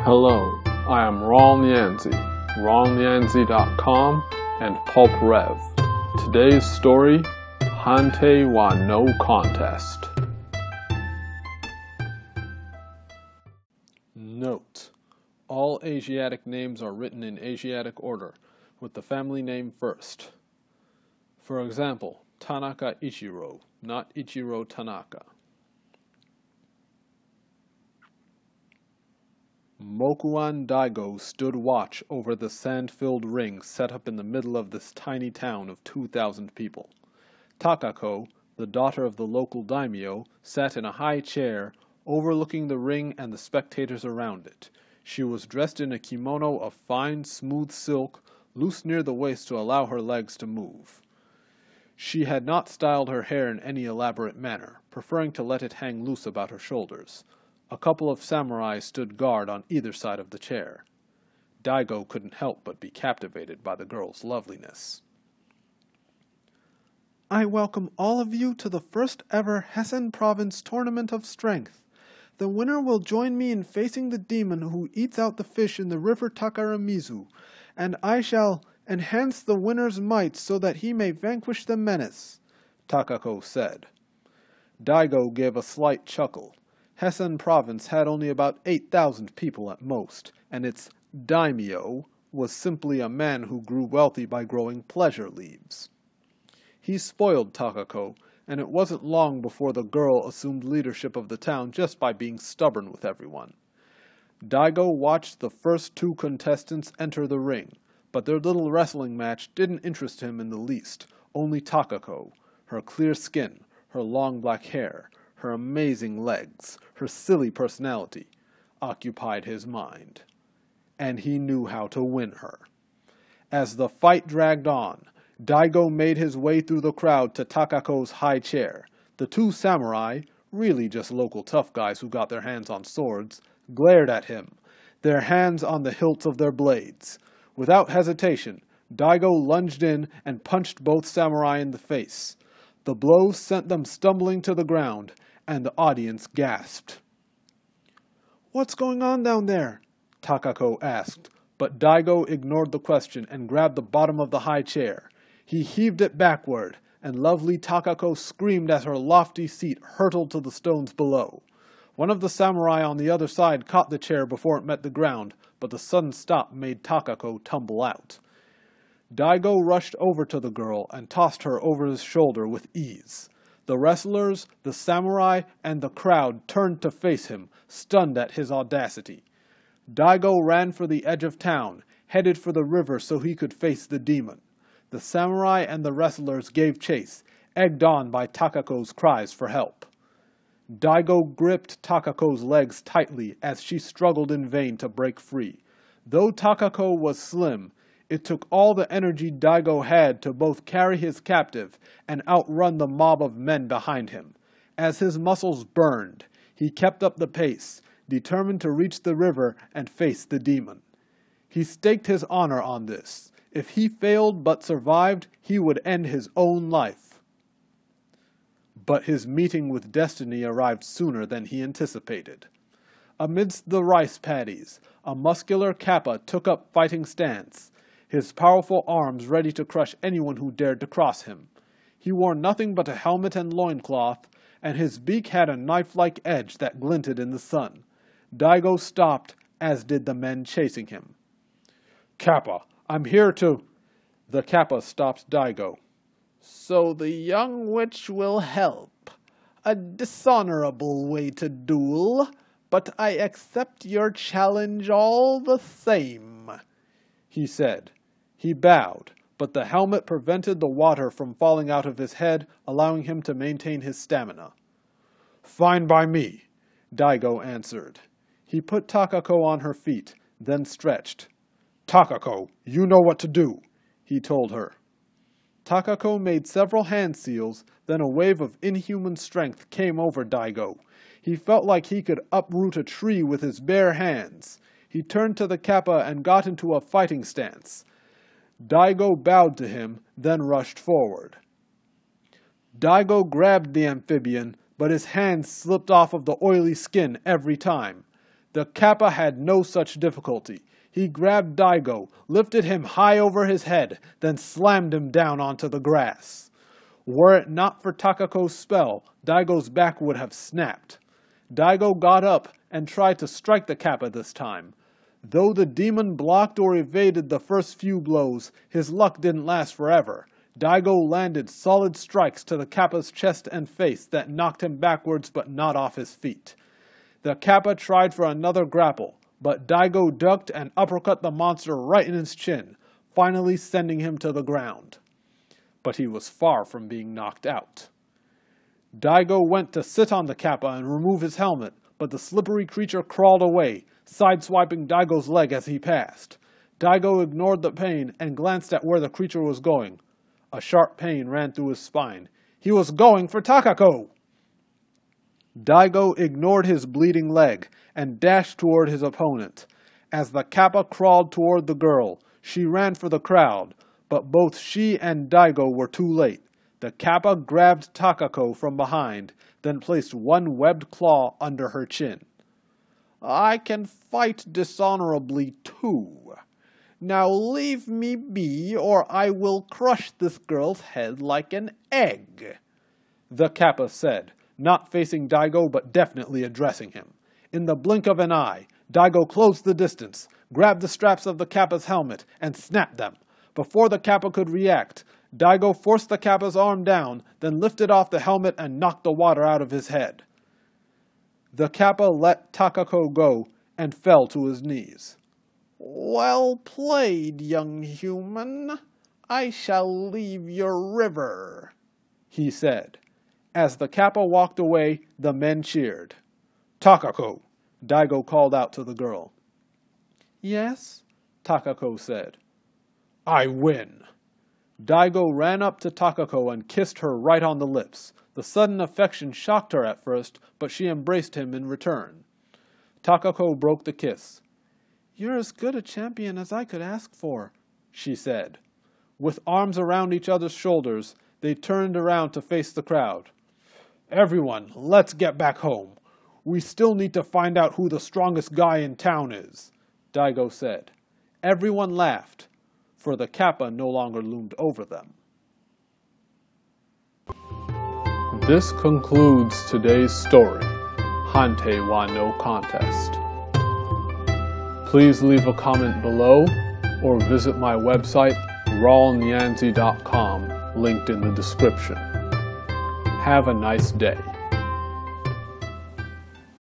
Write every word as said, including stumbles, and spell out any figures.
Hello, I am Raul Nyanzi, raul nyanzi dot com and Pulp Rev. Today's story, Hante wa no Contest. Note: all Asiatic names are written in Asiatic order, with the family name first. For example, Tanaka Ichiro, not Ichiro Tanaka. Mokuan Daigo stood watch over the sand-filled ring set up in the middle of this tiny town of two thousand people. Takako, the daughter of the local daimyo, sat in a high chair, overlooking the ring and the spectators around it. She was dressed in a kimono of fine, smooth silk, loose near the waist to allow her legs to move. She had not styled her hair in any elaborate manner, preferring to let it hang loose about her shoulders. A couple of samurai stood guard on either side of the chair. Daigo couldn't help but be captivated by the girl's loveliness. I welcome all of you to the first ever Hessen Province Tournament of Strength. The winner will join me in facing the demon who eats out the fish in the river Takaramizu, and I shall enhance the winner's might so that he may vanquish the menace, Takako said. Daigo gave a slight chuckle. Hessen Province had only about eight thousand people at most, and its daimyo was simply a man who grew wealthy by growing pleasure leaves. He spoiled Takako, and it wasn't long before the girl assumed leadership of the town just by being stubborn with everyone. Daigo watched the first two contestants enter the ring, but their little wrestling match didn't interest him in the least. Only Takako, her clear skin, her long black hair, her amazing legs, her silly personality, occupied his mind. And he knew how to win her. As the fight dragged on, Daigo made his way through the crowd to Takako's high chair. The two samurai, really just local tough guys who got their hands on swords, glared at him, their hands on the hilts of their blades. Without hesitation, Daigo lunged in and punched both samurai in the face. The blows sent them stumbling to the ground, and the audience gasped. "What's going on down there?" Takako asked, but Daigo ignored the question and grabbed the bottom of the high chair. He heaved it backward, and lovely Takako screamed as her lofty seat hurtled to the stones below. One of the samurai on the other side caught the chair before it met the ground, but the sudden stop made Takako tumble out. Daigo rushed over to the girl and tossed her over his shoulder with ease. The wrestlers, the samurai, and the crowd turned to face him, stunned at his audacity. Daigo ran for the edge of town, headed for the river so he could face the demon. The samurai and the wrestlers gave chase, egged on by Takako's cries for help. Daigo gripped Takako's legs tightly as she struggled in vain to break free. Though Takako was slim, it took all the energy Daigo had to both carry his captive and outrun the mob of men behind him. As his muscles burned, he kept up the pace, determined to reach the river and face the demon. He staked his honor on this. If he failed but survived, he would end his own life. But his meeting with destiny arrived sooner than he anticipated. Amidst the rice paddies, a muscular Kappa took up fighting stance, his powerful arms ready to crush anyone who dared to cross him. He wore nothing but a helmet and loincloth, and his beak had a knife-like edge that glinted in the sun. Daigo stopped, as did the men chasing him. "Kappa, I'm here to—" The Kappa stopped Daigo. "So the young witch will help. A dishonorable way to duel, but I accept your challenge all the same," he said. He bowed, but the helmet prevented the water from falling out of his head, allowing him to maintain his stamina. "Fine by me," Daigo answered. He put Takako on her feet, then stretched. "Takako, you know what to do," he told her. Takako made several hand seals, then a wave of inhuman strength came over Daigo. He felt like he could uproot a tree with his bare hands. He turned to the Kappa and got into a fighting stance. Daigo bowed to him, then rushed forward. Daigo grabbed the amphibian, but his hands slipped off of the oily skin every time. The Kappa had no such difficulty. He grabbed Daigo, lifted him high over his head, then slammed him down onto the grass. Were it not for Takako's spell, Daigo's back would have snapped. Daigo got up and tried to strike the Kappa this time. Though the demon blocked or evaded the first few blows, his luck didn't last forever. Daigo landed solid strikes to the Kappa's chest and face that knocked him backwards but not off his feet. The Kappa tried for another grapple, but Daigo ducked and uppercut the monster right in his chin, finally sending him to the ground. But he was far from being knocked out. Daigo went to sit on the Kappa and remove his helmet, but the slippery creature crawled away, sideswiping Daigo's leg as he passed. Daigo ignored the pain and glanced at where the creature was going. A sharp pain ran through his spine. He was going for Takako! Daigo ignored his bleeding leg and dashed toward his opponent. As the Kappa crawled toward the girl, she ran for the crowd, but both she and Daigo were too late. The Kappa grabbed Takako from behind, then placed one webbed claw under her chin. I can fight dishonorably too. Now leave me be, or I will crush this girl's head like an egg, the Kappa said, not facing Daigo but definitely addressing him. In the blink of an eye, Daigo closed the distance, grabbed the straps of the Kappa's helmet, and snapped them. Before the Kappa could react, Daigo forced the Kappa's arm down, then lifted off the helmet and knocked the water out of his head. The Kappa let Takako go and fell to his knees. Well played, young human. I shall leave your river, he said. As the Kappa walked away, the men cheered. Takako, Daigo called out to the girl. Yes, Takako said. I win. Daigo ran up to Takako and kissed her right on the lips. The sudden affection shocked her at first, but she embraced him in return. Takako broke the kiss. You're as good a champion as I could ask for, she said. With arms around each other's shoulders, they turned around to face the crowd. Everyone, let's get back home. We still need to find out who the strongest guy in town is, Daigo said. Everyone laughed, for the Kappa no longer loomed over them. This concludes today's story, Hantei wa no Contest. Please leave a comment below or visit my website, raul nyanzi dot com, linked in the description. Have a nice day.